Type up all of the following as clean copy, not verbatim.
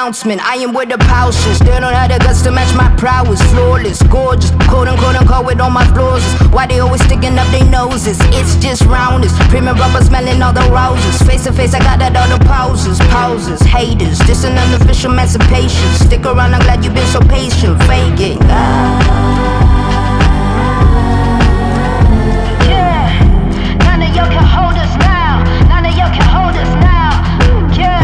announcement. I am where the pouches. They don't have the guts to match my prowess. Flawless, gorgeous, quote unquote with all my flaws. Why they always sticking up their noses? It's just roundness. Premium rubber smelling all the roses. Face to face, I got that all the pauses. Haters, this an unofficial emancipation. Stick around, I'm glad you've been so patient. Fake it. None of y'all can hold us now. None of y'all can hold us now. Yeah.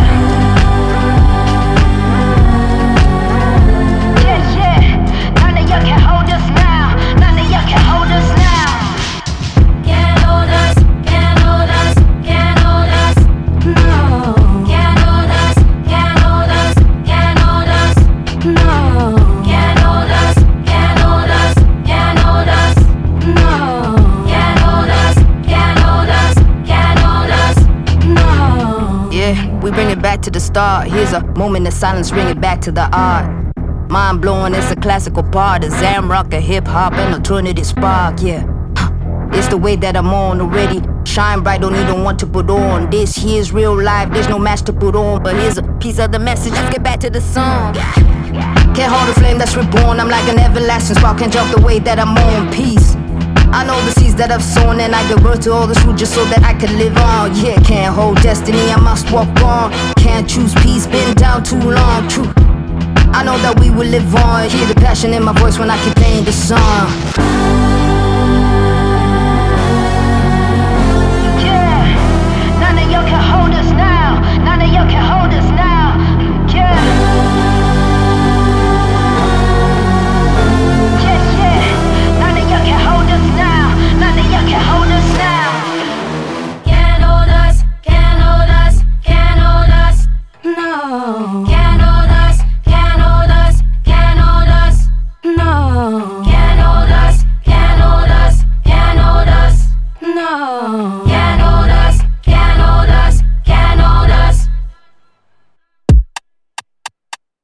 None of y'all can hold us now. None of y'all can hold us now. Can't hold us, can't hold us, can't hold us. No. Can't hold us, can't hold us, can't hold us. No. Can't hold us, can't hold us, can't hold us. No. Can't hold us, can't hold us, can't hold us. No. Yeah, we bring it back to the start. Here's a moment of silence, bring it back to the art. Mind blowing, it's a classical part of Zamrock, a hip hop, and alternative spark, yeah. It's the way that I'm on already. Shine bright, don't need no one to put on. This here's real life, there's no match to put on. But here's a piece of the message, let's get back to the song. Can't hold a flame that's reborn, I'm like an everlasting spark. Can't jump the way that I'm on, peace. I know the seeds that I've sown, and I give birth to all the fruit just so that I can live on. Yeah, can't hold destiny, I must walk on. Can't choose peace, been down too long, true. I know that we will live on. Hear the passion in my voice when I keep playing the song.